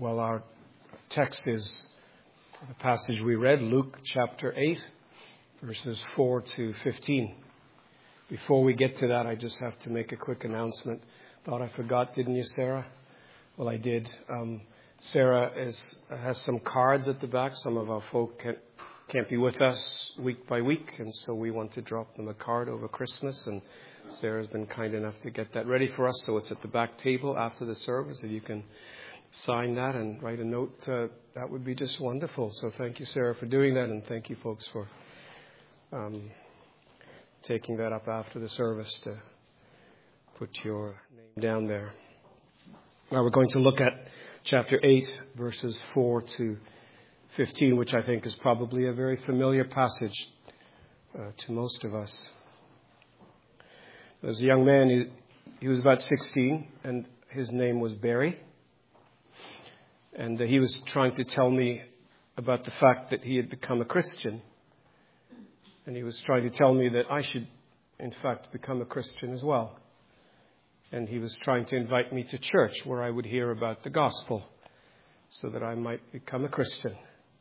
Well, our text is the passage we read, Luke chapter 8, verses 4 to 15. Before we get to that, I just have to make a quick announcement. Thought I forgot, didn't you, Sarah? Well, I did. Sarah has some cards at the back. Some of our folk can't be with us week by week, and so we want to drop them a card over Christmas, and Sarah's been kind enough to get that ready for us, so it's at the back table after the service. If you can sign that and write a note, that would be just wonderful. So thank you, Sarah, for doing that, and thank you, folks, for taking that up after the service to put your name down there. Now we're going to look at chapter 8, verses 4 to 15, which I think is probably a very familiar passage to most of us. There was a young man, he was about 16, and his name was Barry. And he was trying to tell me about the fact that he had become a Christian. And he was trying to tell me that I should, in fact, become a Christian as well. And he was trying to invite me to church where I would hear about the gospel so that I might become a Christian.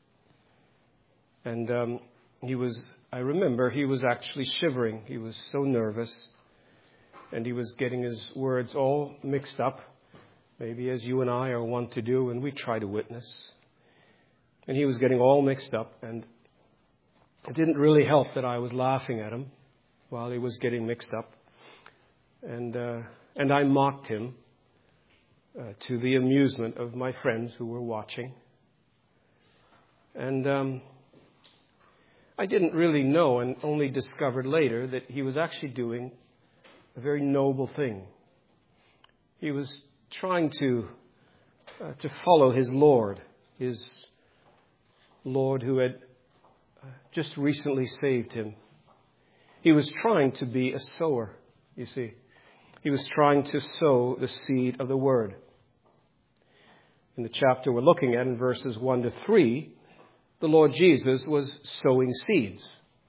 And I remember he was actually shivering. He was so nervous. And he was getting his words all mixed up, maybe as you and I are wont to do when we try to witness. And he was getting all mixed up, and it didn't really help that I was laughing at him while he was getting mixed up. And I mocked him to the amusement of my friends who were watching. And I didn't really know, and only discovered later, that he was actually doing a very noble thing. He was trying to follow his Lord who had just recently saved him. He was trying to be a sower, you see. He was trying to sow the seed of the Word. In the chapter we're looking at, in verses 1 to 3, the Lord Jesus was sowing seeds.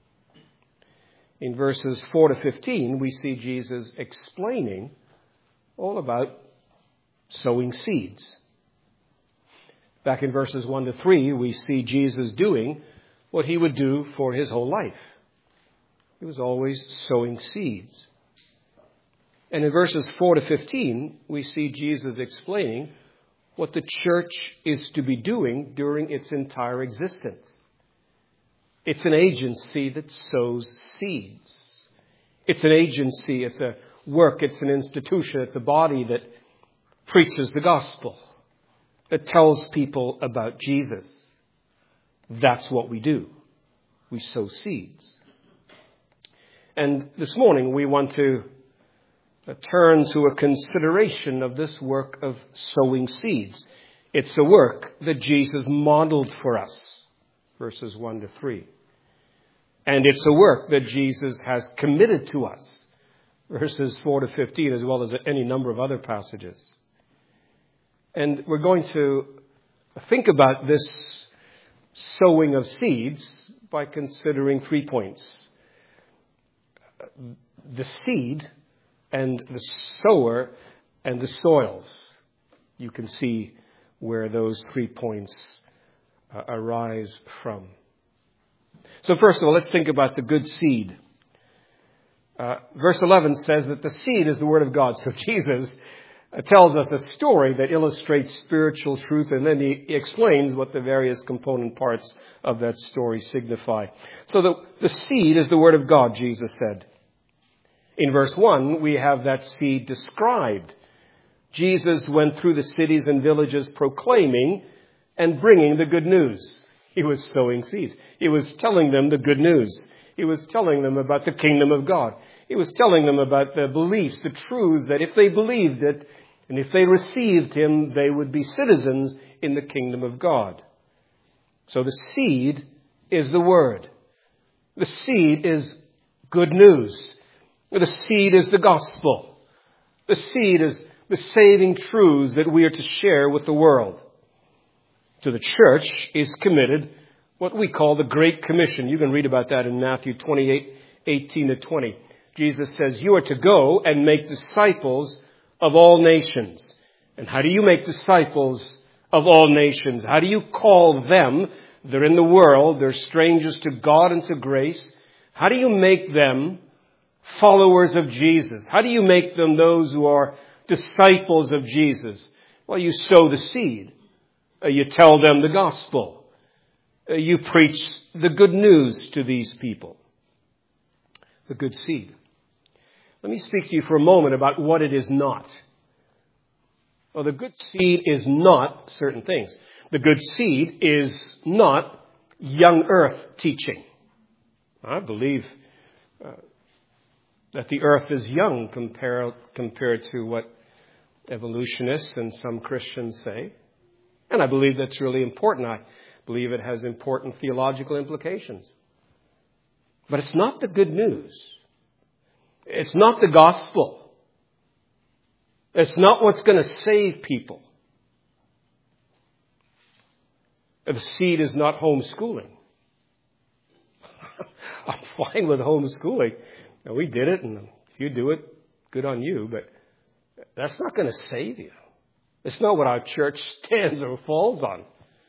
In verses 4 to 15, we see Jesus explaining all about sowing seeds. Back in verses 1 to 3, we see Jesus doing what he would do for his whole life. He was always sowing seeds. And in verses 4 to 15, we see Jesus explaining what the church is to be doing during its entire existence. It's an agency that sows seeds. It's an agency, it's a work, it's an institution, it's a body that preaches the gospel, that tells people about Jesus. That's what we do. We sow seeds. And this morning we want to turn to a consideration of this work of sowing seeds. It's a work that Jesus modeled for us. Verses 1 to 3. And it's a work that Jesus has committed to us. Verses 4 to 15, as well as any number of other passages. And we're going to think about this sowing of seeds by considering 3 points. The seed and the sower and the soils. You can see where those 3 points arise from. So first of all, let's think about the good seed. Verse 11 says that the seed is the Word of God. So Jesus tells us a story that illustrates spiritual truth, and then he explains what the various component parts of that story signify. So the seed is the Word of God, Jesus said. In verse 1, we have that seed described. Jesus went through the cities and villages proclaiming and bringing the good news. He was sowing seeds. He was telling them the good news. He was telling them about the kingdom of God. He was telling them about the beliefs, the truths, that if they believed it and if they received him, they would be citizens in the kingdom of God. So the seed is the word. The seed is good news. The seed is the gospel. The seed is the saving truths that we are to share with the world. To the church is committed what we call the Great Commission. You can read about that in Matthew 28, 18 to 20. Jesus says, you are to go and make disciples of all nations. And how do you make disciples of all nations? How do you call them? They're in the world. They're strangers to God and to grace. How do you make them followers of Jesus? How do you make them those who are disciples of Jesus? Well, you sow the seed. You tell them the gospel. You preach the good news to these people. The good seed. Let me speak to you for a moment about what it is not. Well, the good seed is not certain things. The good seed is not young earth teaching. I believe that the earth is young compared to what evolutionists and some Christians say. And I believe that's really important. I believe it has important theological implications. But it's not the good news. It's not the gospel. It's not what's going to save people. The seed is not homeschooling. I'm fine with homeschooling. Now, we did it, and if you do it, good on you, but that's not going to save you. It's not what our church stands or falls on.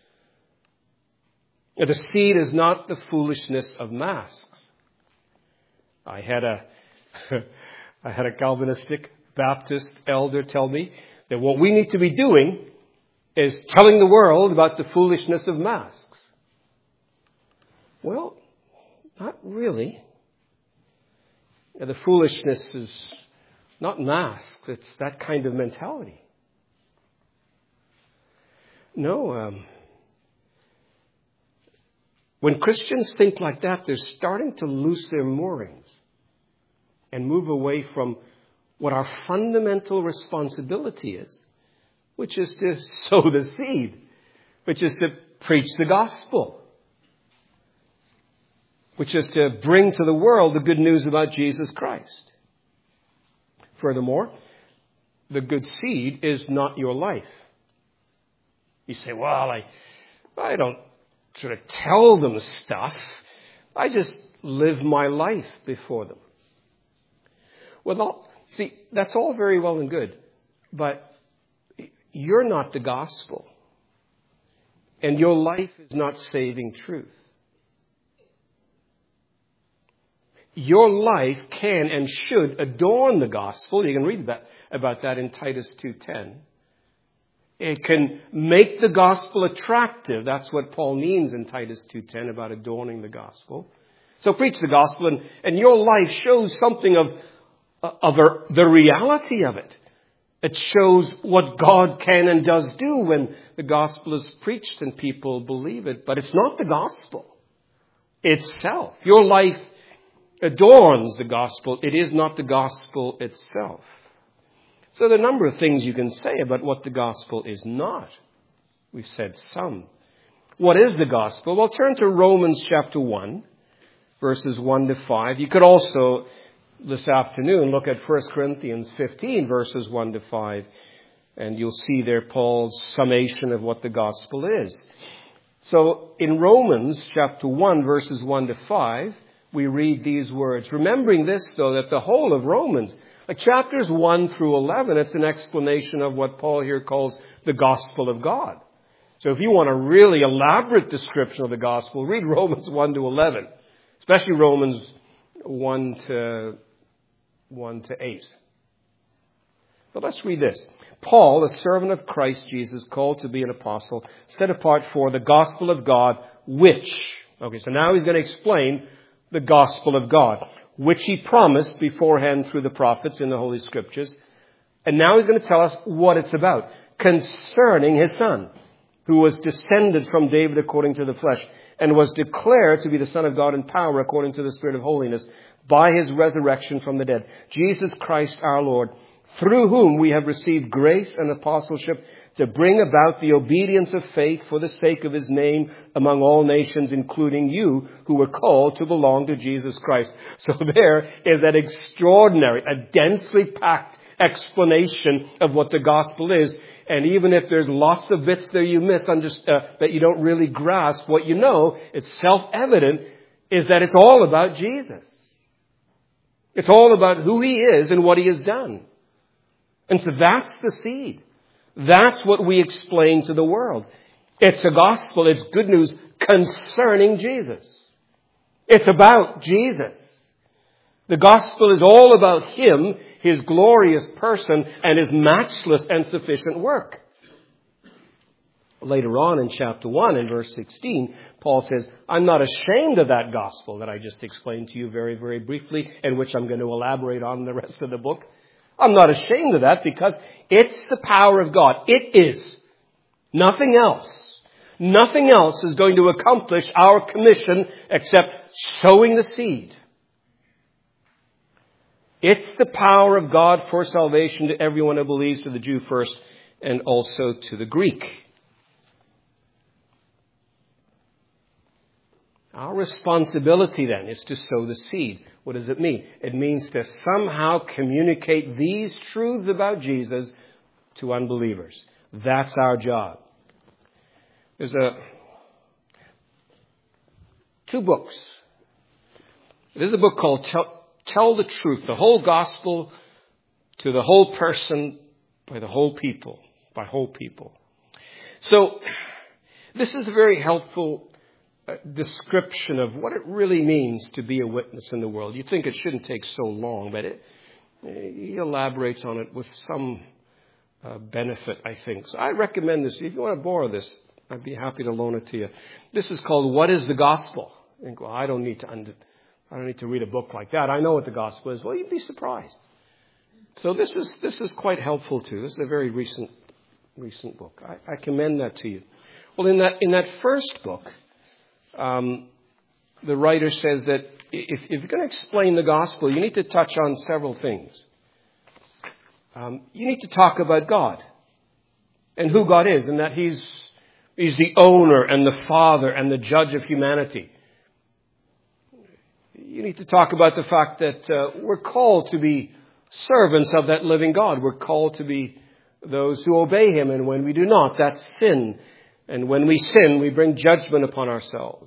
The seed is not the foolishness of masks. I had a Calvinistic Baptist elder tell me that what we need to be doing is telling the world about the foolishness of masks. Well, not really. The foolishness is not masks. It's that kind of mentality. No. When Christians think like that, they're starting to lose their moorings and move away from what our fundamental responsibility is, which is to sow the seed, which is to preach the gospel, which is to bring to the world the good news about Jesus Christ. Furthermore, the good seed is not your life. You say, well, I don't sort of tell them stuff. I just live my life before them. Well, see, that's all very well and good, but you're not the gospel, and your life is not saving truth. Your life can and should adorn the gospel. You can read about that in Titus 2:10. It can make the gospel attractive. That's what Paul means in Titus 2:10 about adorning the gospel. So preach the gospel, and your life shows something of the reality of it. It shows what God can and does do when the gospel is preached and people believe it. But it's not the gospel itself. Your life adorns the gospel. It is not the gospel itself. So there are a number of things you can say about what the gospel is not. We've said some. What is the gospel? Well, turn to Romans chapter 1, verses 1 to 5. You could also, this afternoon, look at 1 Corinthians 15, verses 1 to 5. And you'll see there Paul's summation of what the gospel is. So in Romans chapter 1, verses 1 to 5, we read these words. Remembering this, though, that the whole of Romans, like chapters 1 through 11, it's an explanation of what Paul here calls the gospel of God. So if you want a really elaborate description of the gospel, read Romans 1 to 11, especially Romans 1 to 8. But let's read this. Paul, a servant of Christ Jesus, called to be an apostle, set apart for the gospel of God, which, okay, so now he's going to explain the gospel of God, which he promised beforehand through the prophets in the Holy Scriptures. And now he's going to tell us what it's about, concerning his Son, who was descended from David according to the flesh, and was declared to be the Son of God in power according to the Spirit of holiness, by his resurrection from the dead, Jesus Christ our Lord, through whom we have received grace and apostleship to bring about the obedience of faith for the sake of his name among all nations, including you who were called to belong to Jesus Christ. So there is an extraordinary, a densely packed explanation of what the gospel is. And even if there's lots of bits there you that you don't really grasp, what you know, it's self-evident, is that it's all about Jesus. It's all about who he is and what he has done. And so that's the seed. That's what we explain to the world. It's a gospel. It's good news concerning Jesus. It's about Jesus. The gospel is all about Him, His glorious person, and His matchless and sufficient work. Later on in chapter 1 and verse 16, Paul says, I'm not ashamed of that gospel that I just explained to you very, very briefly, and which I'm going to elaborate on the rest of the book. I'm not ashamed of that because it's the power of God. It is. Nothing else. Nothing else is going to accomplish our commission except sowing the seed. It's the power of God for salvation to everyone who believes, to the Jew first and also to the Greek. Our responsibility then is to sow the seed. What does it mean? It means to somehow communicate these truths about Jesus to unbelievers. That's our job. There's two books. There's a book called Tell the Truth, the whole gospel to the whole person by the whole people, by whole people. So this is a very helpful description of what it really means to be a witness in the world. You think it shouldn't take so long, but he elaborates on it with some benefit, I think. So I recommend this. If you want to borrow this, I'd be happy to loan it to you. This is called What is the Gospel? You think, well, I don't need to read a book like that. I know what the gospel is. Well, you'd be surprised. So this is quite helpful too. This is a very recent book. I commend that to you. Well, in that first book, the writer says that if you're going to explain the gospel, you need to touch on several things. You need to talk about God and who God is, and that He's the owner and the Father and the judge of humanity. You need to talk about the fact that we're called to be servants of that living God. We're called to be those who obey Him, and when we do not, that's sin. And when we sin, we bring judgment upon ourselves.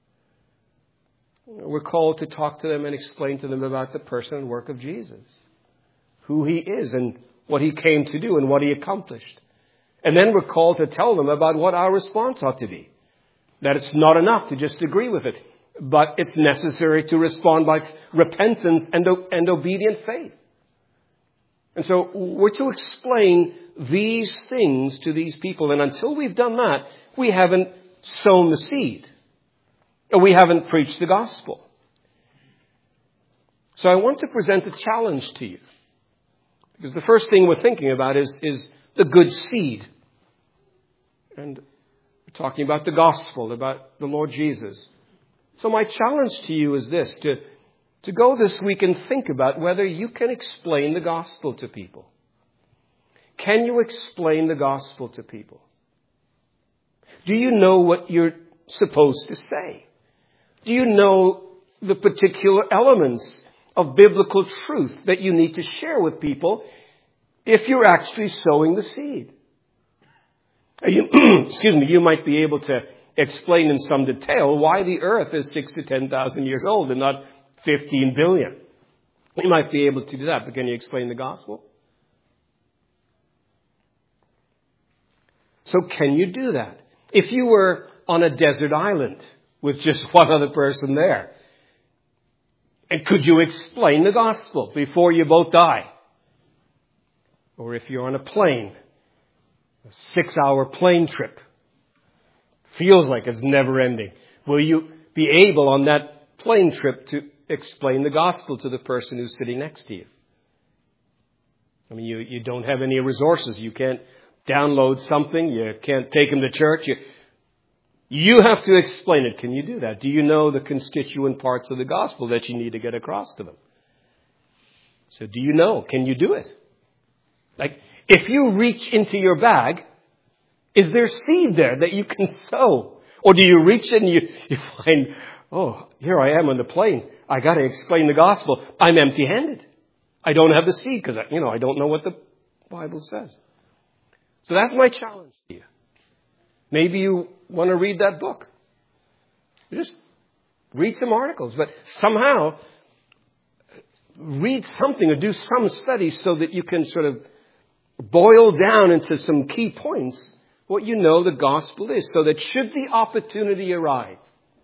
We're called to talk to them and explain to them about the person and work of Jesus, who He is and what He came to do and what He accomplished. And then we're called to tell them about what our response ought to be. That it's not enough to just agree with it, but it's necessary to respond by repentance and obedient faith. And so we're to explain these things to these people. And until we've done that, we haven't sown the seed. And we haven't preached the gospel. So I want to present a challenge to you. Because the first thing we're thinking about is the good seed. And we're talking about the gospel, about the Lord Jesus. So my challenge to you is this, to go this week and think about whether you can explain the gospel to people. Can you explain the gospel to people? Do you know what you're supposed to say? Do you know the particular elements of biblical truth that you need to share with people if you're actually sowing the seed? You might be able to explain in some detail why the earth is 6,000 to 10,000 years old and not 15 billion. You might be able to do that, but can you explain the gospel? So can you do that? If you were on a desert island with just one other person there, and could you explain the gospel before you both die? Or if you're on a plane, a 6-hour plane trip, feels like it's never ending. Will you be able on that plane trip to explain the gospel to the person who's sitting next to you? I mean, you don't have any resources. You can't download something. You can't take them to church. You have to explain it. Can you do that? Do you know the constituent parts of the gospel that you need to get across to them? So do you know? Can you do it? Like, if you reach into your bag, is there seed there that you can sow? Or do you reach in and you find, oh, here I am on the plane. I got to explain the gospel. I'm empty-handed. I don't have the seed because, I don't know what the Bible says. So that's my challenge to you. Maybe you want to read that book. Just read some articles, but somehow read something or do some studies so that you can sort of boil down into some key points what you know the gospel is, so that should the opportunity arise,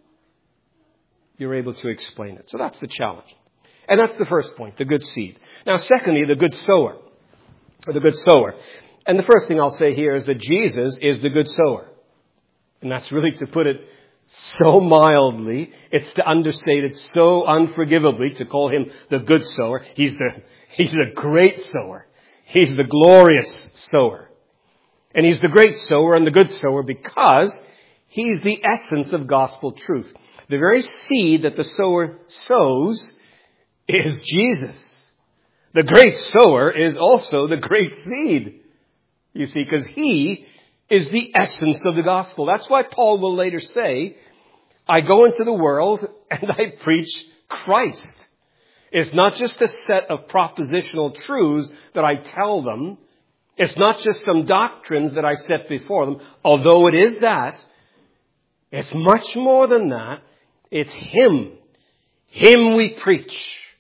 you're able to explain it. So that's the challenge. And that's the first point, the good seed. Now, secondly, the good sower. Or the good sower. And the first thing I'll say here is that Jesus is the good sower. And that's really, to put it so mildly, it's to understate it so unforgivably to call him the good sower. He's the great sower. He's the glorious sower. And he's the great sower and the good sower because he's the essence of gospel truth. The very seed that the sower sows is Jesus. The great sower is also the great seed. You see, because he is the essence of the gospel. That's why Paul will later say, I go into the world and I preach Christ. It's not just a set of propositional truths that I tell them. It's not just some doctrines that I set before them, although it is that. It's much more than that. It's Him. Him we preach,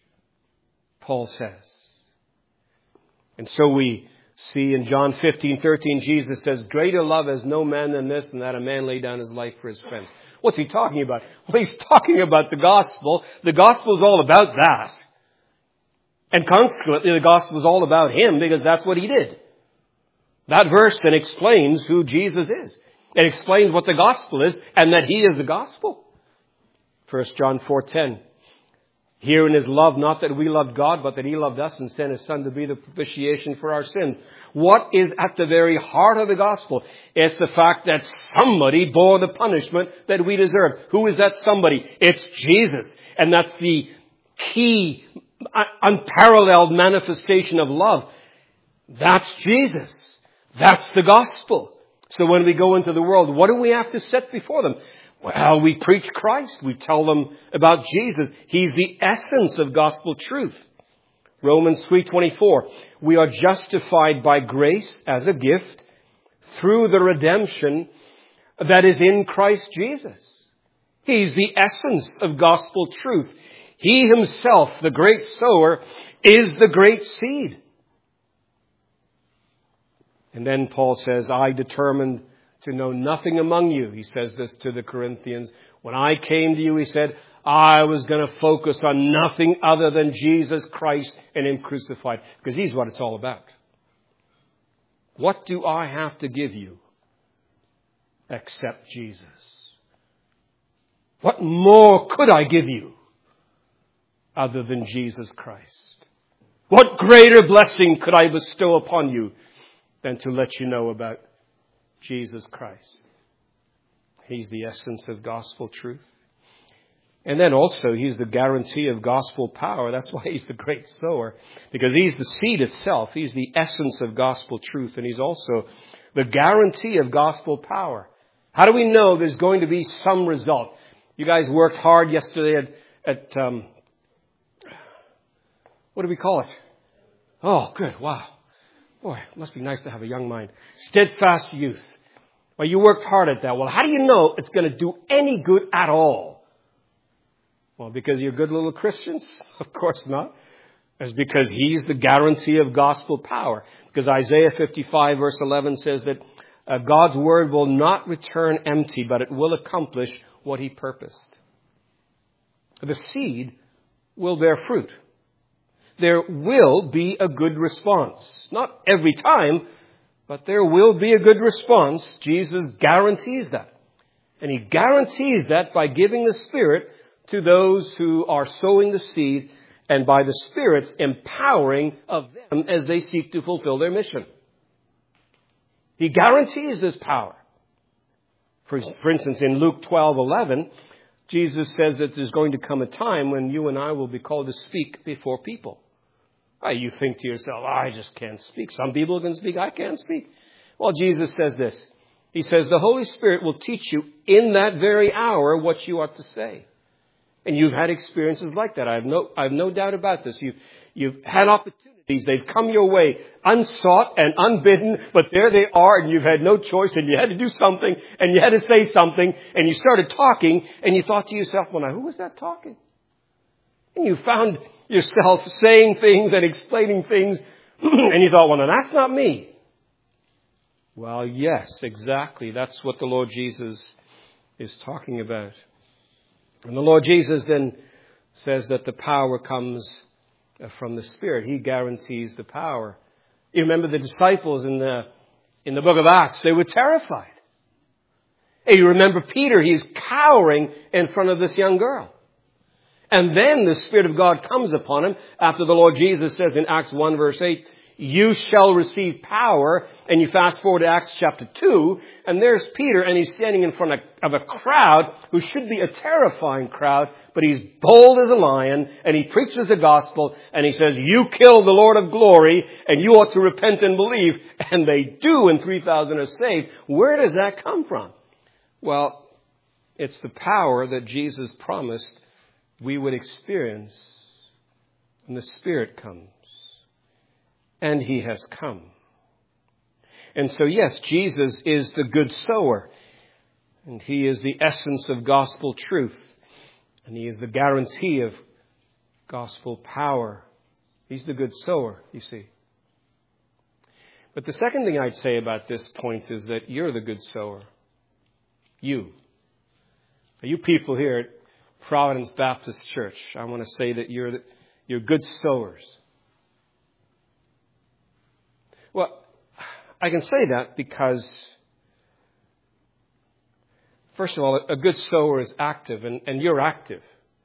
Paul says. And so we see in John 15:13, Jesus says, greater love has no man than this, and that a man lay down his life for his friends. What's he talking about? Well, he's talking about the gospel. The gospel is all about that. And consequently, the gospel is all about Him because that's what He did. That verse then explains who Jesus is. It explains what the gospel is and that He is the gospel. 1 John 4:10. Herein is love, not that we loved God, but that He loved us and sent His Son to be the propitiation for our sins. What is at the very heart of the gospel? It's the fact that somebody bore the punishment that we deserve. Who is that somebody? It's Jesus. And that's the key, unparalleled manifestation of love. That's Jesus. That's the gospel. So when we go into the world, what do we have to set before them? Well, we preach Christ. We tell them about Jesus. He's the essence of gospel truth. Romans 3:24. We are justified by grace as a gift through the redemption that is in Christ Jesus. He's the essence of gospel truth. He Himself, the great sower, is the great seed. And then Paul says, I determined to know nothing among you. He says this to the Corinthians. When I came to you, he said, I was going to focus on nothing other than Jesus Christ and Him crucified. Because He's what it's all about. What do I have to give you except Jesus? What more could I give you other than Jesus Christ? What greater blessing could I bestow upon you than to let you know about Jesus Christ? He's the essence of gospel truth. And then also, He's the guarantee of gospel power. That's why He's the great sower. Because He's the seed itself. He's the essence of gospel truth. And He's also the guarantee of gospel power. How do we know there's going to be some result? You guys worked hard yesterday at what do we call it? Oh, good. Wow. Boy, it must be nice to have a young mind. Steadfast youth. Well, you worked hard at that. Well, how do you know it's going to do any good at all? Well, because you're good little Christians? Of course not. It's because He's the guarantee of gospel power. Because Isaiah 55 verse 11 says that God's word will not return empty, but it will accomplish what He purposed. The seed will bear fruit. There will be a good response. Not every time, but there will be a good response. Jesus guarantees that. And He guarantees that by giving the Spirit to those who are sowing the seed and by the Spirit's empowering of them as they seek to fulfill their mission. He guarantees this power. For instance, in Luke 12:11, Jesus says that there's going to come a time when you and I will be called to speak before people. You think to yourself, I just can't speak. Some people can speak, I can't speak. Well, Jesus says this. He says, the Holy Spirit will teach you in that very hour what you ought to say. And you've had experiences like that. I have no doubt about this. You've had opportunities. They've come your way, unsought and unbidden, but there they are, and you've had no choice, and you had to do something, and you had to say something, and you started talking, and you thought to yourself, well, now, who was that talking? And you found yourself saying things and explaining things, and you thought, well, now, that's not me. Well, yes, exactly. That's what the Lord Jesus is talking about. And the Lord Jesus then says that the power comes from the Spirit. He guarantees the power. You remember the disciples in the book of Acts, they were terrified. And you remember Peter, he's cowering in front of this young girl. And then the Spirit of God comes upon him after the Lord Jesus says in Acts 1 verse 8, you shall receive power. And you fast forward to Acts chapter 2, and there's Peter, and he's standing in front of a crowd who should be a terrifying crowd, but he's bold as a lion, and he preaches the gospel, and he says, you killed the Lord of glory, and you ought to repent and believe. And they do, and 3,000 are saved. Where does that come from? Well, it's the power that Jesus promised we would experience when the Spirit comes. And He has come. And so, yes, Jesus is the good sower. And He is the essence of gospel truth. And He is the guarantee of gospel power. He's the good sower, you see. But the second thing I'd say about this point is that you're the good sower. You people here at Providence Baptist Church, I want to say that you're good sowers. Well, I can say that because, first of all, a good sower is active, and you're active.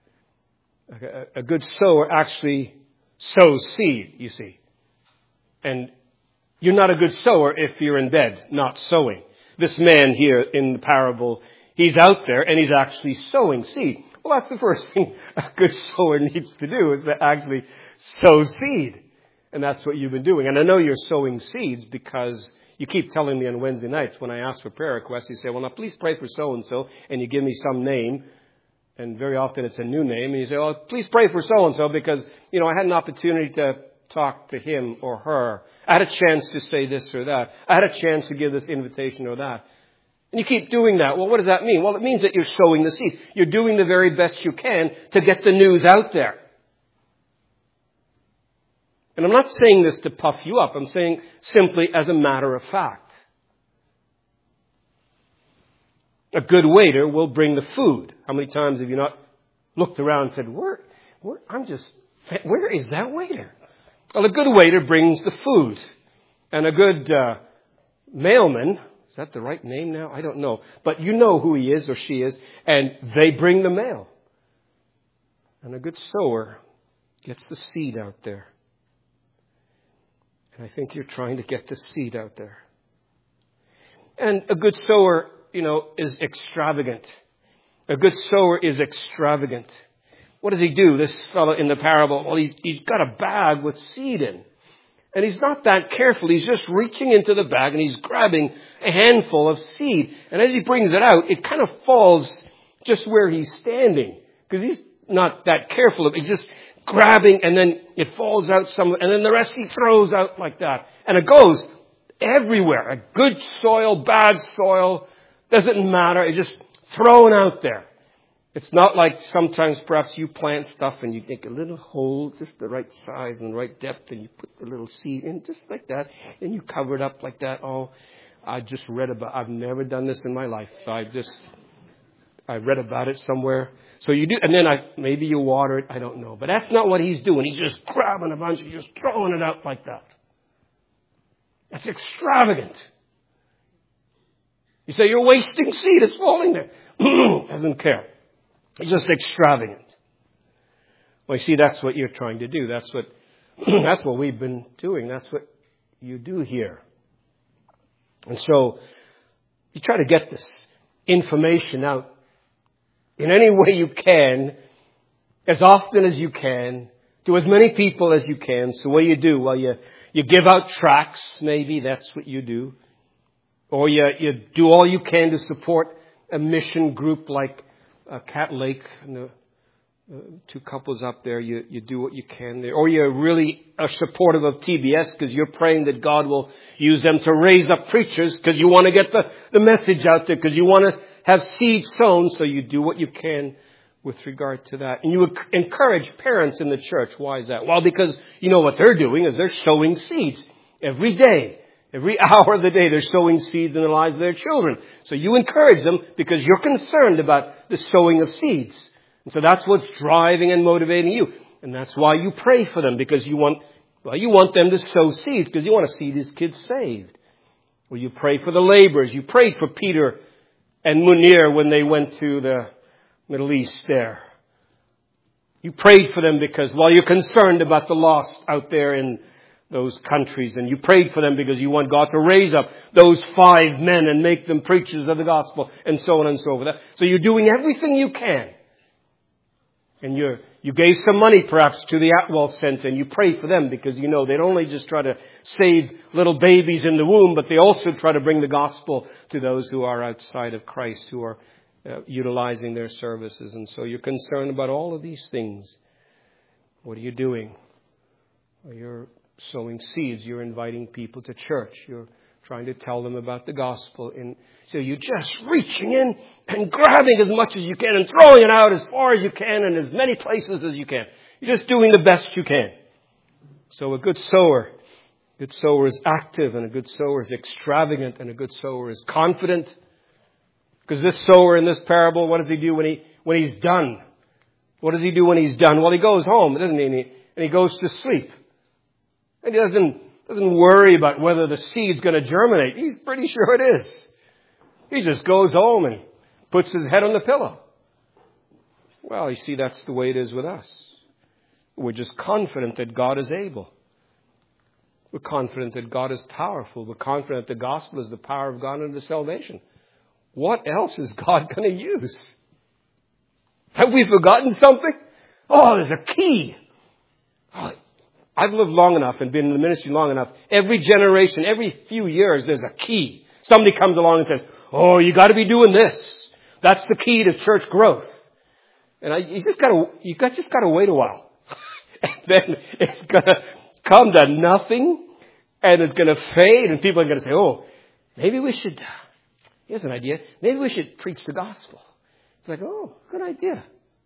A good sower actually sows seed, you see. And you're not a good sower if you're in bed, not sowing. This man here in the parable, he's out there and he's actually sowing seed. Well, that's the first thing a good sower needs to do, is to actually sow seed. And that's what you've been doing. And I know you're sowing seeds because you keep telling me on Wednesday nights when I ask for prayer requests, you say, well, now please pray for so-and-so. And you give me some name. And very often it's a new name. And you say, oh, please pray for so-and-so because, I had an opportunity to talk to him or her. I had a chance to say this or that. I had a chance to give this invitation or that. And you keep doing that. Well, what does that mean? Well, it means that you're sowing the seed. You're doing the very best you can to get the news out there. And I'm not saying this to puff you up. I'm saying simply as a matter of fact. A good waiter will bring the food. How many times have you not looked around and said, where is that waiter? Well, a good waiter brings the food. And a good mailman, is that the right name now? I don't know. But you know who he is or she is. And they bring the mail. And a good sower gets the seed out there. And I think you're trying to get the seed out there. And a good sower, is extravagant. A good sower is extravagant. What does he do? This fellow in the parable, well, he's got a bag with seed in. And he's not that careful. He's just reaching into the bag and he's grabbing a handful of seed. And as he brings it out, it kind of falls just where he's standing. Because he's not that careful. He's just grabbing, and then it falls out somewhere, and then the rest he throws out like that. And it goes everywhere. A good soil, bad soil, doesn't matter. It's just thrown out there. It's not like sometimes perhaps you plant stuff and you make a little hole, just the right size and the right depth, and you put the little seed in just like that, and you cover it up like that. Oh, I just read about, I've never done this in my life. I read about it somewhere. So you do, and then maybe you water it, I don't know. But that's not what he's doing. He's just grabbing a bunch and just throwing it out like that. That's extravagant. You say, you're wasting seed, it's falling there. Doesn't care. It's just extravagant. Well, you see, that's what you're trying to do. That's what we've been doing. That's what you do here. And so, you try to get this information out in any way you can, as often as you can, to as many people as you can. So what do? Well, you give out tracts, maybe, that's what you do. Or you do all you can to support a mission group like Cat Lake, and the two couples up there, you do what you can there. Or you really are supportive of TBS because you're praying that God will use them to raise up preachers because you want to get the message out there, because you want to have seed sown, so you do what you can with regard to that. And you encourage parents in the church. Why is that? Well, because you know what they're doing is they're sowing seeds every day. Every hour of the day they're sowing seeds in the lives of their children. So you encourage them because you're concerned about the sowing of seeds. And so that's what's driving and motivating you. And that's why you pray for them, because you want them to sow seeds, because you want to see these kids saved. Or you pray for the laborers. You prayed for Peter and Munir when they went to the Middle East there. You prayed for them because, you're concerned about the lost out there in those countries. And you prayed for them because you want God to raise up those 5 men and make them preachers of the gospel, and so on and so forth. So you're doing everything you can. And you gave some money perhaps to the Atwell Center, and you prayed for them because you know they don't only just try to save little babies in the womb, but they also try to bring the gospel to those who are outside of Christ, who are utilizing their services. And so you're concerned about all of these things. What are you doing? Well, you're sowing seeds. You're inviting people to church. You're trying to tell them about the gospel. And so you're just reaching in and grabbing as much as you can and throwing it out as far as you can and as many places as you can. You're just doing the best you can. So a good sower is active, and a good sower is extravagant, and a good sower is confident. Because this sower in this parable, what does he do when he's done? What does he do when he's done? Well, he goes home, doesn't he? And he goes to sleep. And he doesn't worry about whether the seed's going to germinate. He's pretty sure it is. He just goes home and puts his head on the pillow. Well, you see, that's the way it is with us. We're just confident that God is able. We're confident that God is powerful. We're confident that the gospel is the power of God unto salvation. What else is God going to use? Have we forgotten something? Oh, there's a key. Oh, I've lived long enough and been in the ministry long enough. Every generation, every few years, there's a key. Somebody comes along and says, oh, you got to be doing this. That's the key to church growth. And you just got to wait a while. And then it's going to come to nothing, and it's going to fade, and people are going to say, oh, maybe we should, here's an idea, maybe we should preach the gospel. It's like, oh, good idea.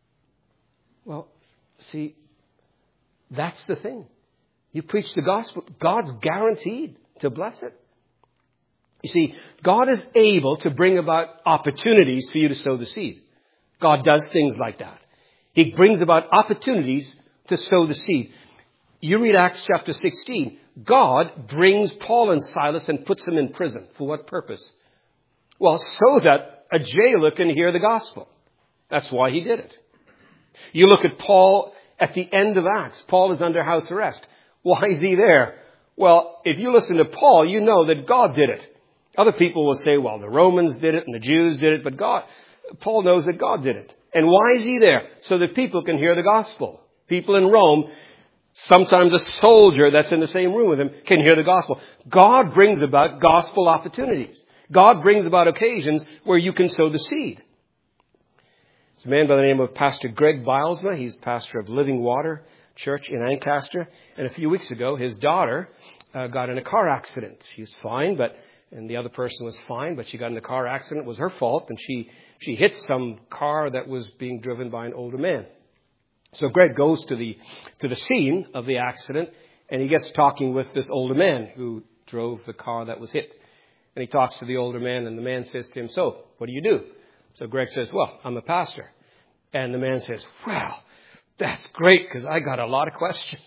Well, see, that's the thing. You preach the gospel, God's guaranteed to bless it. You see, God is able to bring about opportunities for you to sow the seed. God does things like that. He brings about opportunities to sow the seed. You read Acts chapter 16. God brings Paul and Silas and puts them in prison. For what purpose? Well, so that a jailer can hear the gospel. That's why he did it. You look at Paul at the end of Acts. Paul is under house arrest. Why is he there? Well, if you listen to Paul, you know that God did it. Other people will say, well, the Romans did it and the Jews did it, but Paul knows that God did it. And why is he there? So that people can hear the gospel. People in Rome, sometimes a soldier that's in the same room with him, can hear the gospel. God brings about gospel opportunities. God brings about occasions where you can sow the seed. It's a man by the name of Pastor Greg Bilesma. He's pastor of Living Water Church in Ancaster. And a few weeks ago, his daughter got in a car accident. She's fine, and the other person was fine, but she got in a car accident. It was her fault, and she hit some car that was being driven by an older man. So Greg goes to the scene of the accident, and he gets talking with this older man who drove the car that was hit. And he talks to the older man, and the man says to him, so, what do you do? So Greg says, well, I'm a pastor. And the man says, well, that's great, because I got a lot of questions.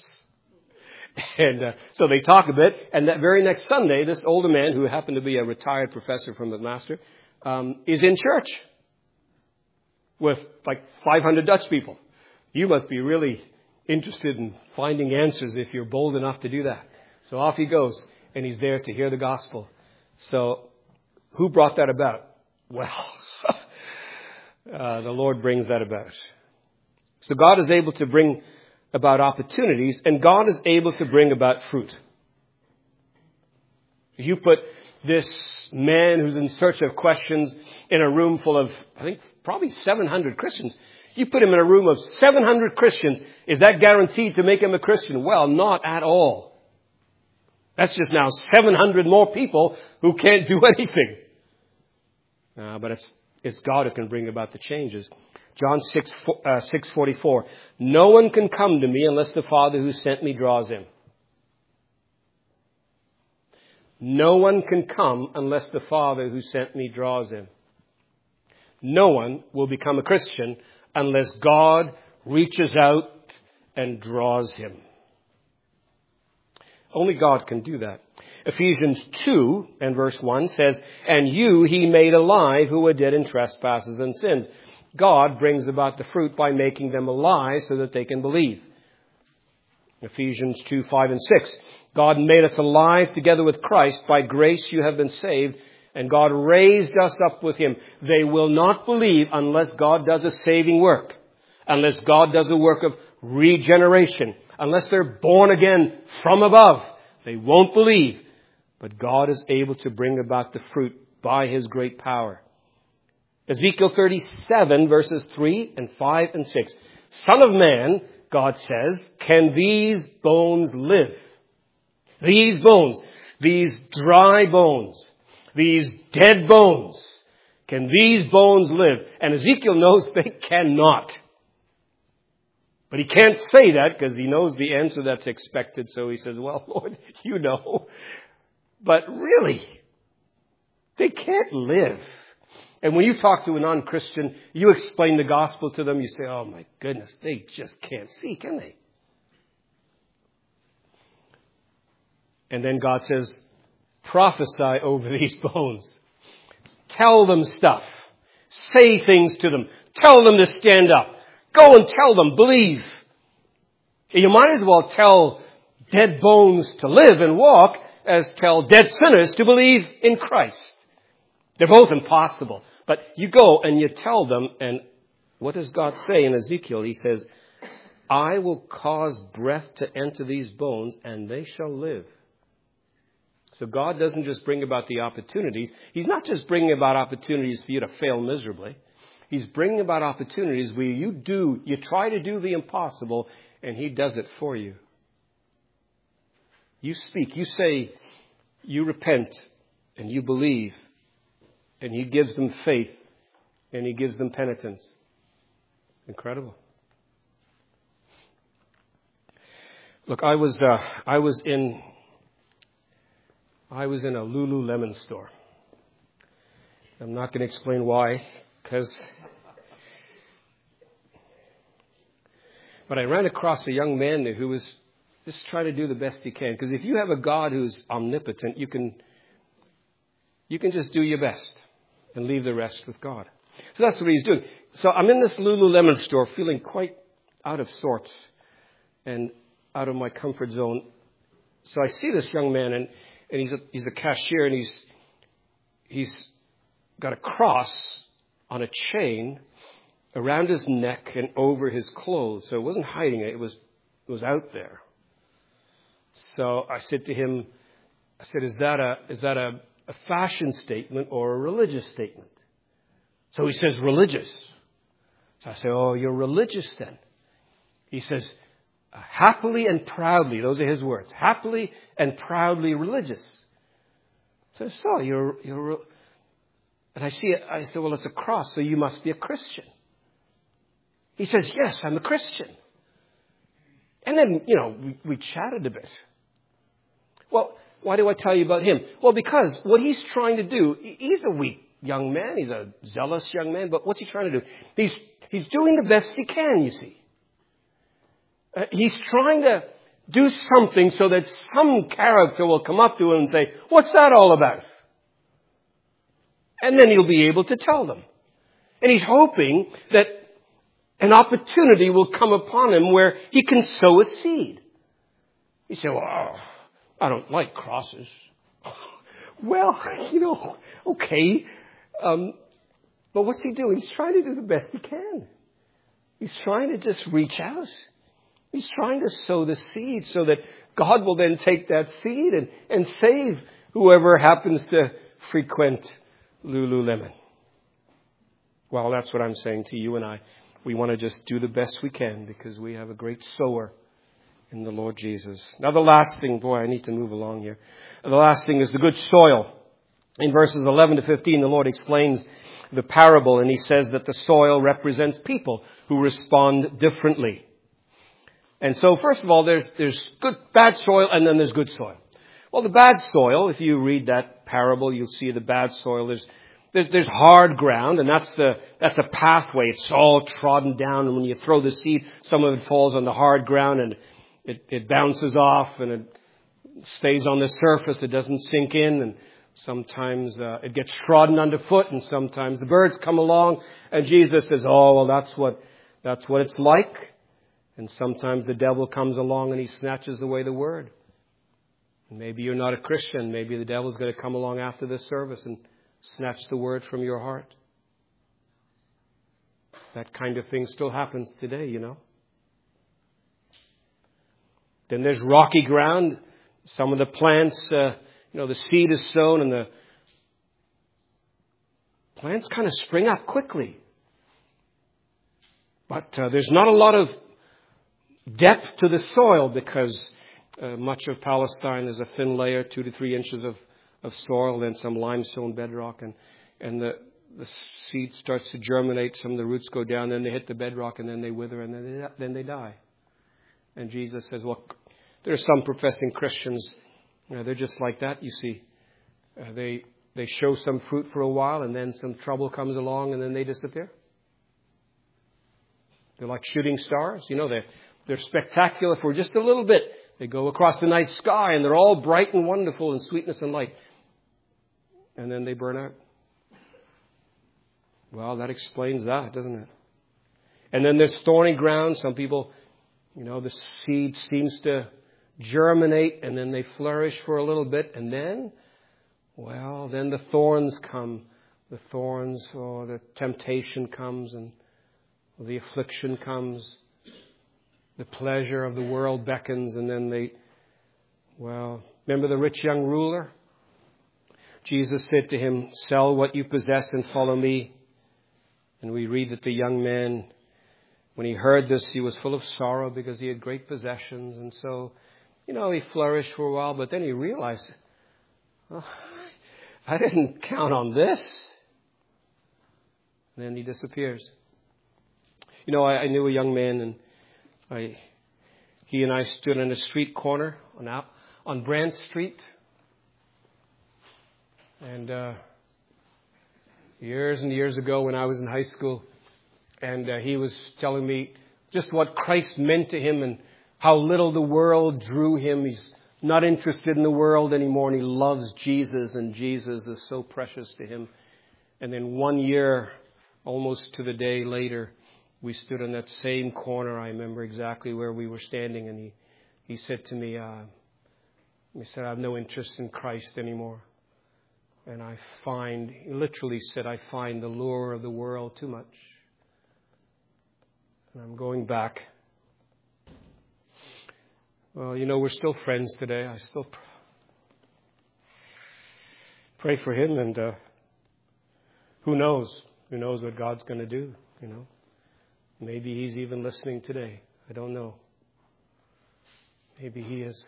And so they talk a bit, and that very next Sunday, this older man, who happened to be a retired professor from McMaster, is in church with like 500 Dutch people. You must be really interested in finding answers if you're bold enough to do that. So off he goes, and he's there to hear the gospel. So who brought that about? Well, the Lord brings that about. So God is able to bring about opportunities, and God is able to bring about fruit. If you put this man who's in search of questions in a room full of, I think, probably 700 Christians, you put him in a room of 700 Christians, is that guaranteed to make him a Christian? Well, not at all. That's just now 700 more people who can't do anything. But it's God who can bring about the changes. John 6:44. No one can come to me unless the Father who sent me draws him. No one can come unless the Father who sent me draws him. No one will become a Christian unless God reaches out and draws him. Only God can do that. Ephesians 2 and verse 1 says, "And you he made alive who were dead in trespasses and sins." God brings about the fruit by making them alive so that they can believe. Ephesians 2, 5 and 6. God made us alive together with Christ. By grace you have been saved, and God raised us up with him. They will not believe unless God does a saving work, unless God does a work of regeneration, unless they're born again from above. They won't believe. But God is able to bring about the fruit by his great power. Ezekiel 37 verses 3 and 5 and 6. Son of man, God says, can these bones live? These bones, these dry bones, these dead bones, can these bones live? And Ezekiel knows they cannot. But he can't say that because he knows the answer that's expected. So he says, well, Lord, you know. But really, they can't live. And when you talk to a non-Christian, you explain the gospel to them, you say, oh my goodness, they just can't see, can they? And then God says, prophesy over these bones. Tell them stuff. Say things to them. Tell them to stand up. Go and tell them, believe. You might as well tell dead bones to live and walk as tell dead sinners to believe in Christ. They're both impossible. But you go and you tell them, and what does God say in Ezekiel? He says, I will cause breath to enter these bones, and they shall live. So God doesn't just bring about the opportunities. He's not just bringing about opportunities for you to fail miserably. He's bringing about opportunities where you try to do the impossible, and he does it for you. You speak, you say, you repent, and you believe, and he gives them faith, and he gives them penitence. Incredible. Look, I was in a Lululemon store. I'm not going to explain why, but I ran across a young man there who was just trying to do the best he can. Because if you have a God who's omnipotent, you can just do your best and leave the rest with God. So that's what he's doing. So I'm in this Lululemon store feeling quite out of sorts and out of my comfort zone. So I see this young man, and he's a cashier, and he's got a cross on a chain around his neck and over his clothes. So it wasn't hiding it. It was out there. So I said to him, is that a fashion statement or a religious statement? So he says, religious. So I say, oh, you're religious then. He says, happily and proudly. Those are his words. Happily and proudly religious. So you're and I see it. I said, well, it's a cross, so you must be a Christian. He says, yes, I'm a Christian. And then, we chatted a bit. Well, why do I tell you about him? Well, because what he's trying to do, he's a weak young man. He's a zealous young man. But what's he trying to do? He's doing the best he can, you see. He's trying to do something so that some character will come up to him and say, what's that all about? And then he'll be able to tell them. And he's hoping that an opportunity will come upon him where he can sow a seed. You say, well, I don't like crosses. Well, okay. But what's he doing? He's trying to do the best he can. He's trying to just reach out. He's trying to sow the seed so that God will then take that seed and save whoever happens to frequent Lululemon. Well, that's what I'm saying to you and I. We want to just do the best we can because we have a great sower in the Lord Jesus. Now the last thing, boy, I need to move along here. The last thing is the good soil. In verses 11 to 15, the Lord explains the parable, and he says that the soil represents people who respond differently. And so, first of all, there's bad soil, and then there's good soil. Well, the bad soil, if you read that parable, you'll see the bad soil. There's hard ground, and that's a pathway. It's all trodden down, and when you throw the seed, some of it falls on the hard ground, and it bounces off, and it stays on the surface. It doesn't sink in, and sometimes it gets trodden underfoot, and sometimes the birds come along, and Jesus says, "Oh, well, that's what it's like." And sometimes the devil comes along and he snatches away the word. And maybe you're not a Christian. Maybe the devil's going to come along after this service and snatch the word from your heart. That kind of thing still happens today, you know. Then there's rocky ground. Some of the plants, the seed is sown and the plants kind of spring up quickly. But there's not a lot of depth to the soil because much of Palestine is a thin layer, 2 to 3 inches of soil, then some limestone bedrock, and the seed starts to germinate. Some of the roots go down, then they hit the bedrock, and then they wither, and then they die. And Jesus says, well, there are some professing Christians, they're just like that, you see. They show some fruit for a while, and then some trouble comes along, and then they disappear. They're like shooting stars. They're spectacular for just a little bit. They go across the night sky and they're all bright and wonderful in sweetness and light. And then they burn out. Well, that explains that, doesn't it? And then there's thorny ground. Some people, the seed seems to germinate and then they flourish for a little bit. And then the thorns come. The thorns, the temptation comes and the affliction comes. The pleasure of the world beckons, and then remember the rich young ruler? Jesus said to him, "Sell what you possess and follow me." And we read that the young man, when he heard this, he was full of sorrow because he had great possessions. And so, he flourished for a while, but then he realized, I didn't count on this. And then he disappears. I knew a young man, and he and I stood on a street corner on Brant Street. And years and years ago when I was in high school, and he was telling me just what Christ meant to him and how little the world drew him. He's not interested in the world anymore, and he loves Jesus, and Jesus is so precious to him. And then 1 year, almost to the day later, we stood on that same corner. I remember exactly where we were standing. And he said to me, I have no interest in Christ anymore. And he literally said, I find the lure of the world too much. And I'm going back. Well, we're still friends today. I still pray for him. And who knows? Who knows what God's going to do, Maybe he's even listening today. I don't know. Maybe he is.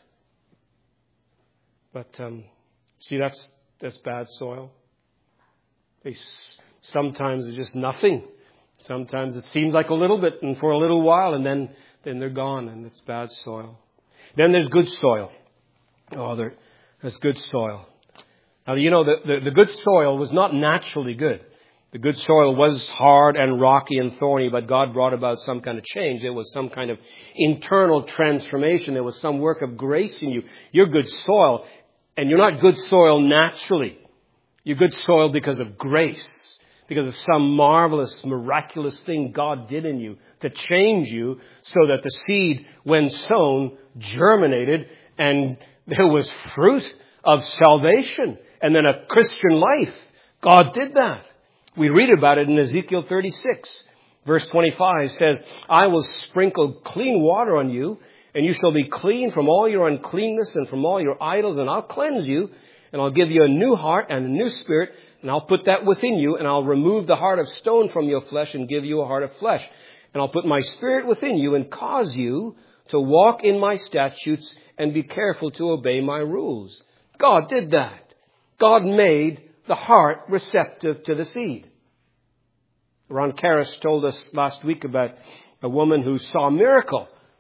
But see, that's bad soil. Sometimes it's just nothing. Sometimes it seems like a little bit, and for a little while, and then they're gone, and it's bad soil. Then there's good soil. There's good soil. Now, the good soil was not naturally good. The good soil was hard and rocky and thorny, but God brought about some kind of change. There was some kind of internal transformation. There was some work of grace in you. You're good soil, and you're not good soil naturally. You're good soil because of grace, because of some marvelous, miraculous thing God did in you to change you so that the seed, when sown, germinated, and there was fruit of salvation and then a Christian life. God did that. We read about it in Ezekiel 36. Verse 25 says, I will sprinkle clean water on you, and you shall be clean from all your uncleanness and from all your idols, and I'll cleanse you, and I'll give you a new heart and a new spirit, and I'll put that within you, and I'll remove the heart of stone from your flesh and give you a heart of flesh. And I'll put my spirit within you and cause you to walk in my statutes and be careful to obey my rules. God did that. God made the heart receptive to the seed. Ron Karras told us last week about a woman who saw a miracle.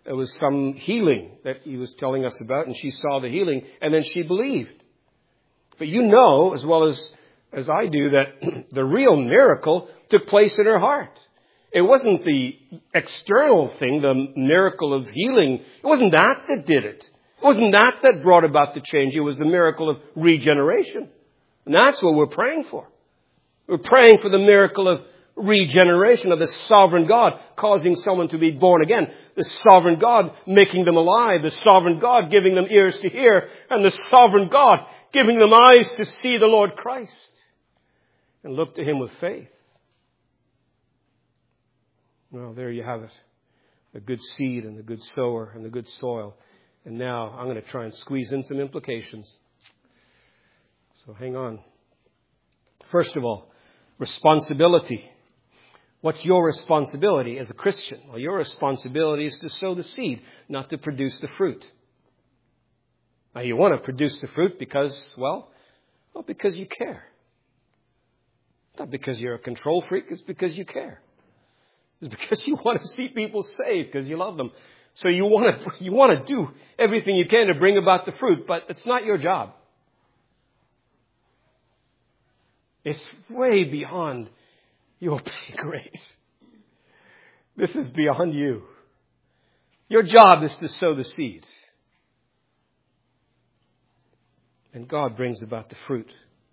There was some healing that he was telling us about, and she saw the healing, and then she believed. But you know, as well as I do, that the real miracle took place in her heart. It wasn't the external thing, the miracle of healing. It wasn't that did it. It wasn't that brought about the change. It was the miracle of regeneration. And that's what we're praying for. We're praying for the miracle of regeneration, of the sovereign God causing someone to be born again. The sovereign God making them alive. The sovereign God giving them ears to hear. And the sovereign God giving them eyes to see the Lord Christ and look to Him with faith. Well, there you have it. A good seed and a good sower and a good soil. And now I'm going to try and squeeze in some implications. So hang on. First of all, responsibility. What's your responsibility as a Christian? Well, your responsibility is to sow the seed, not to produce the fruit. Now, you want to produce the fruit because, well, because you care. Not because you're a control freak, it's because you care. It's because you want to see people saved, because you love them. So you want to do everything you can to bring about the fruit, but it's not your job. It's way beyond your pay grade. This is beyond you. Your job is to sow the seed. And God brings about the fruit.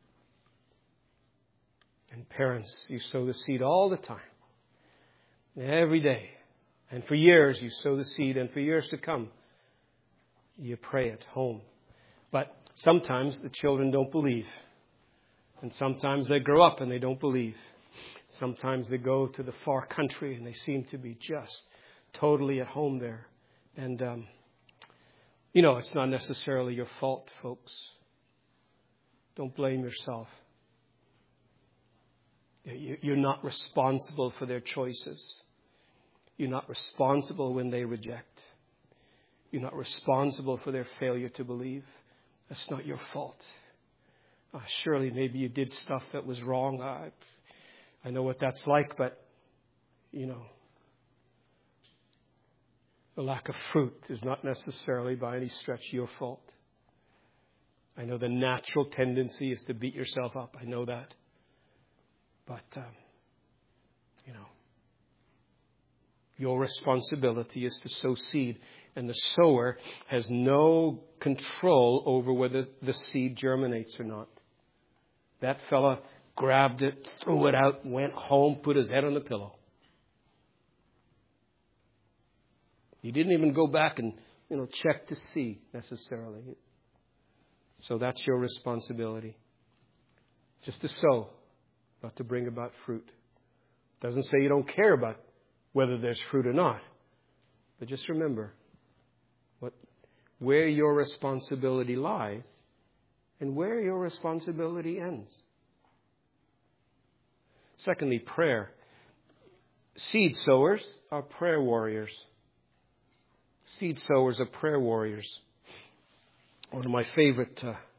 And parents, you sow the seed all the time. Every day. And for years you sow the seed, and for years to come you pray at home. But sometimes the children don't believe. And sometimes they grow up and they don't believe. Sometimes they go to the far country and they seem to be just totally at home there. And, it's not necessarily your fault, folks. Don't blame yourself. You're not responsible for their choices. You're not responsible when they reject. You're not responsible for their failure to believe. That's not your fault. Surely maybe you did stuff that was wrong. I know what that's like, but, the lack of fruit is not necessarily by any stretch your fault. I know the natural tendency is to beat yourself up. I know that. But, your responsibility is to sow seed. And the sower has no control over whether the seed germinates or not. That fella grabbed it, threw it out, went home, put his head on the pillow. He didn't even go back and, check to see necessarily. So that's your responsibility. Just to sow, not to bring about fruit. Doesn't say you don't care about whether there's fruit or not. But just remember where your responsibility lies and where your responsibility ends. Secondly, prayer. Seed sowers are prayer warriors. Seed sowers are prayer warriors. One of my favorite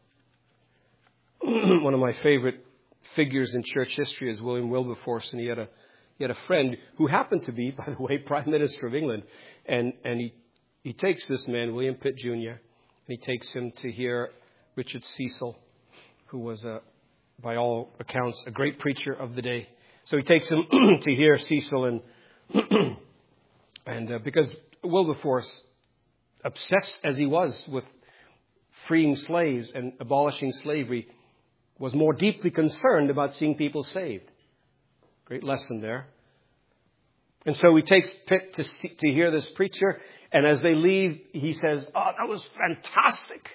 figures in church history is William Wilberforce, and he had a friend who happened to be, by the way, Prime Minister of England, and he takes this man, William Pitt Jr., and he takes him to hear Richard Cecil, who was, by all accounts, a great preacher of the day. So he takes him to hear Cecil, and because Wilberforce, obsessed as he was with freeing slaves and abolishing slavery, was more deeply concerned about seeing people saved. Great lesson there. And so he takes Pitt to hear this preacher, and as they leave, he says, "Oh, that was fantastic."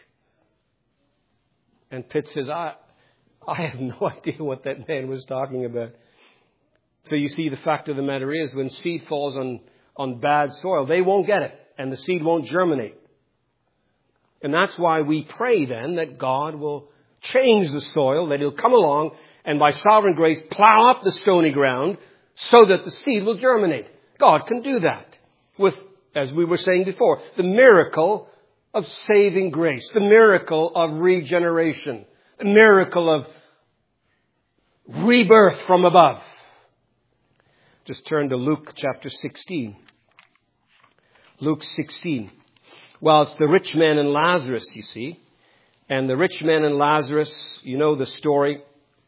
And Pitt says, I have no idea what that man was talking about. So you see, the fact of the matter is, when seed falls on bad soil, they won't get it, and the seed won't germinate. And that's why we pray then that God will change the soil, that He'll come along and by sovereign grace plow up the stony ground so that the seed will germinate. God can do that with, as we were saying before, the miracle of saving grace, the miracle of regeneration, the miracle of rebirth from above. Just turn to Luke chapter 16. Luke 16. Well, it's the rich man and Lazarus, you see. And the rich man and Lazarus, you know the story.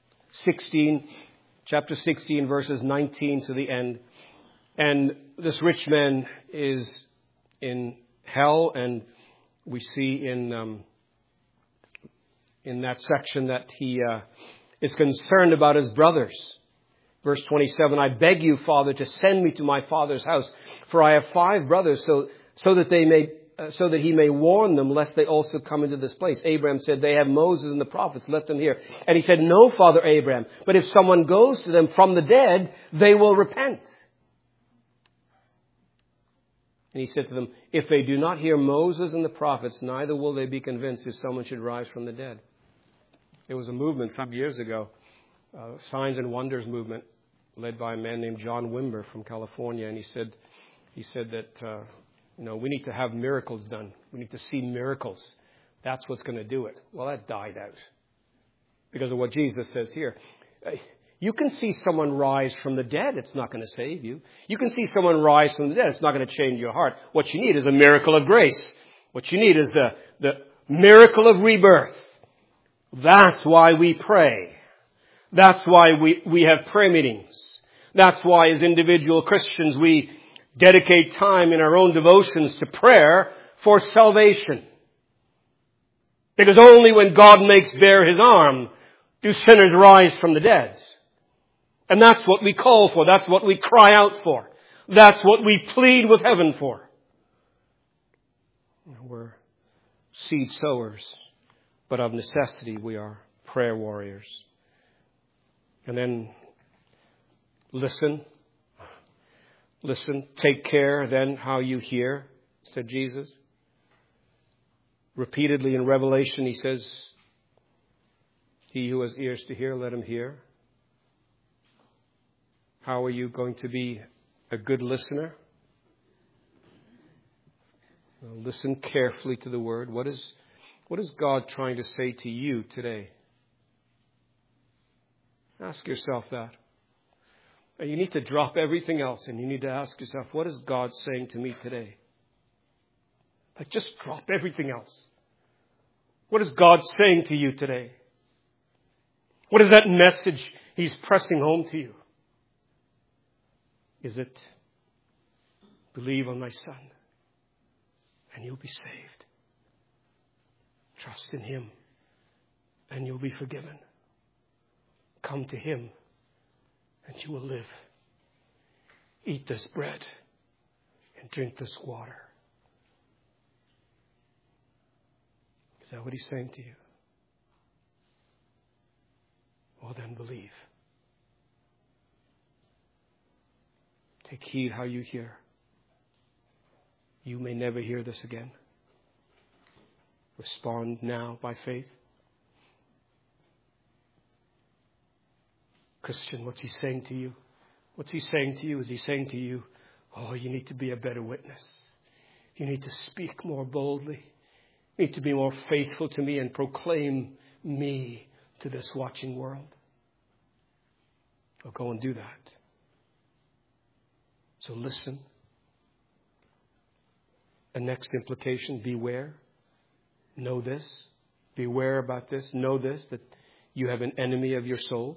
Chapter 16, verses 19 to the end. And this rich man is in hell, and we see in that section that he is concerned about his brothers. Verse 27, I beg you, Father, to send me to my father's house, for I have 5 brothers, so that he may warn them, lest they also come into this place. Abraham said, they have Moses and the prophets, let them hear. And he said, no, Father Abraham, but if someone goes to them from the dead, they will repent. And he said to them, if they do not hear Moses and the prophets, neither will they be convinced if someone should rise from the dead. There was a movement some years ago, Signs and Wonders movement, led by a man named John Wimber from California. And he said that, we need to have miracles done. We need to see miracles. That's what's going to do it. Well, that died out because of what Jesus says here. You can see someone rise from the dead. It's not going to save you. You can see someone rise from the dead. It's not going to change your heart. What you need is a miracle of grace. What you need is the miracle of rebirth. That's why we pray. That's why we have prayer meetings. That's why as individual Christians we dedicate time in our own devotions to prayer for salvation. Because only when God makes bare His arm do sinners rise from the dead. And that's what we call for. That's what we cry out for. That's what we plead with heaven for. We're seed sowers, but of necessity we are prayer warriors. And then listen, take care then how you hear, said Jesus. Repeatedly in Revelation he says, he who has ears to hear, let him hear. How are you going to be a good listener? Well, listen carefully to the word. What is God trying to say to you today? Ask yourself that. And you need to drop everything else and you need to ask yourself, what is God saying to me today? Like, just drop everything else. What is God saying to you today? What is that message He's pressing home to you? Is it, believe on my Son and you'll be saved. Trust in Him and you'll be forgiven. Come to Him and you will live. Eat this bread and drink this water. Is that what He's saying to you? Well, then believe. Take heed how you hear. You may never hear this again. Respond now by faith. Christian, what's He saying to you? What's He saying to you? Is He saying to you, oh, you need to be a better witness. You need to speak more boldly. You need to be more faithful to me and proclaim me to this watching world. Well, go and do that. So listen. A next implication, beware. Know this. Beware about this. Know this, that you have an enemy of your soul.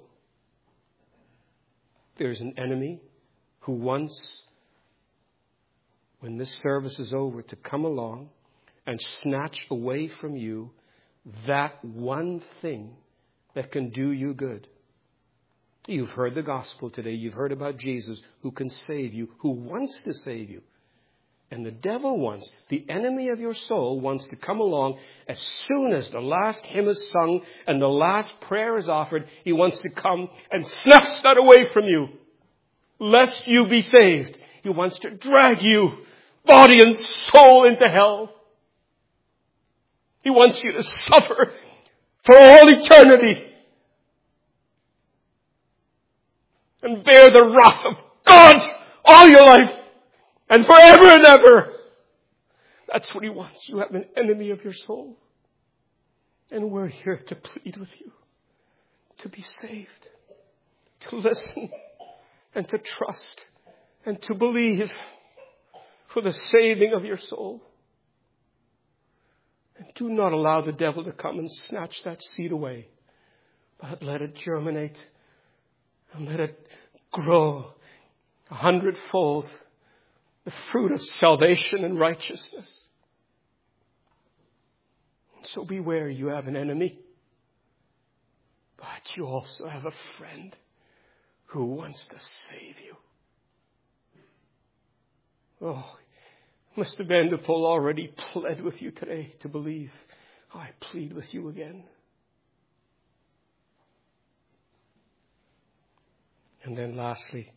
There's an enemy who wants, when this service is over, to come along and snatch away from you that one thing that can do you good. You've heard the gospel today. You've heard about Jesus who can save you, who wants to save you. And the devil wants, the enemy of your soul wants to come along as soon as the last hymn is sung and the last prayer is offered. He wants to come and snatch that away from you, lest you be saved. He wants to drag you, body and soul, into hell. He wants you to suffer for all eternity and bear the wrath of God all your life and forever and ever. That's what He wants. You have an enemy of your soul. And we're here to plead with you to be saved, to listen and to trust and to believe. for the saving of your soul. And do not allow the devil to come and snatch that seed away, but let it germinate and let it grow 100-fold, the fruit of salvation and righteousness. So beware, you have an enemy, but you also have a friend who wants to save you. Oh, Mr. Vanderpool already pled with you today to believe. I plead with you again. And then lastly,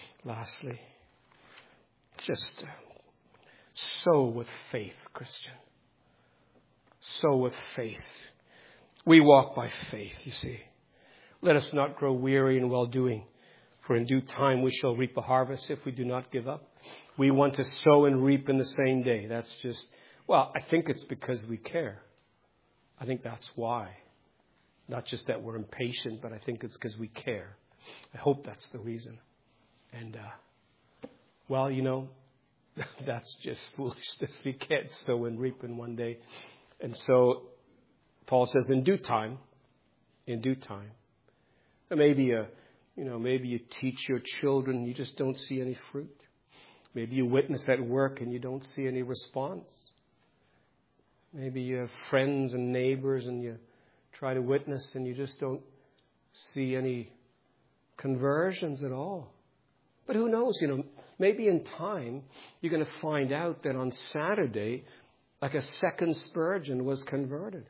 just sow with faith, Christian. Sow with faith. We walk by faith, you see. Let us not grow weary in well-doing, for in due time we shall reap a harvest if we do not give up. We want to sow and reap in the same day. That's just, I think it's because we care. I think that's why. Not just that we're impatient, but I think it's because we care. I hope that's the reason. And, that's just foolishness. We can't sow and reap in one day. And so Paul says, in due time. And maybe you teach your children and you just don't see any fruit. Maybe you witness at work and you don't see any response. Maybe you have friends and neighbors and you try to witness and you just don't see any conversions at all. But who knows, maybe in time you're going to find out that on Saturday, like a second Spurgeon was converted.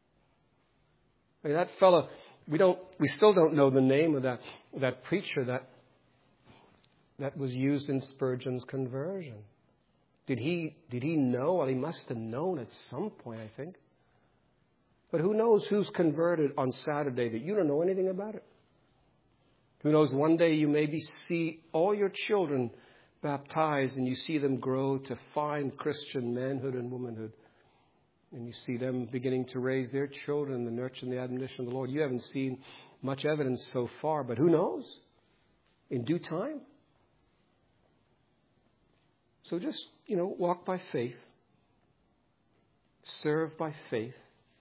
I mean, that fellow, we still don't know the name of that preacher that was used in Spurgeon's conversion. Did he know? Well, he must have known at some point, I think. But who knows who's converted on Saturday that you don't know anything about it? Who knows, one day you maybe see all your children baptized and you see them grow to fine Christian manhood and womanhood. And you see them beginning to raise their children in the nurture and the admonition of the Lord. You haven't seen much evidence so far, but who knows? In due time. So just, walk by faith. Serve by faith.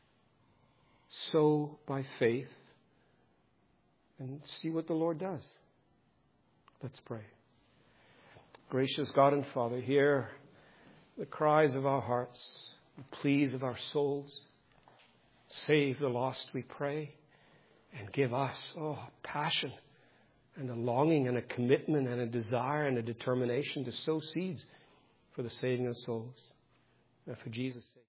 Sow by faith. And see what the Lord does. Let's pray. Gracious God and Father, hear the cries of our hearts, the pleas of our souls. Save the lost, we pray, and give us, passion and a longing and a commitment and a desire and a determination to sow seeds for the saving of souls. And for Jesus' sake.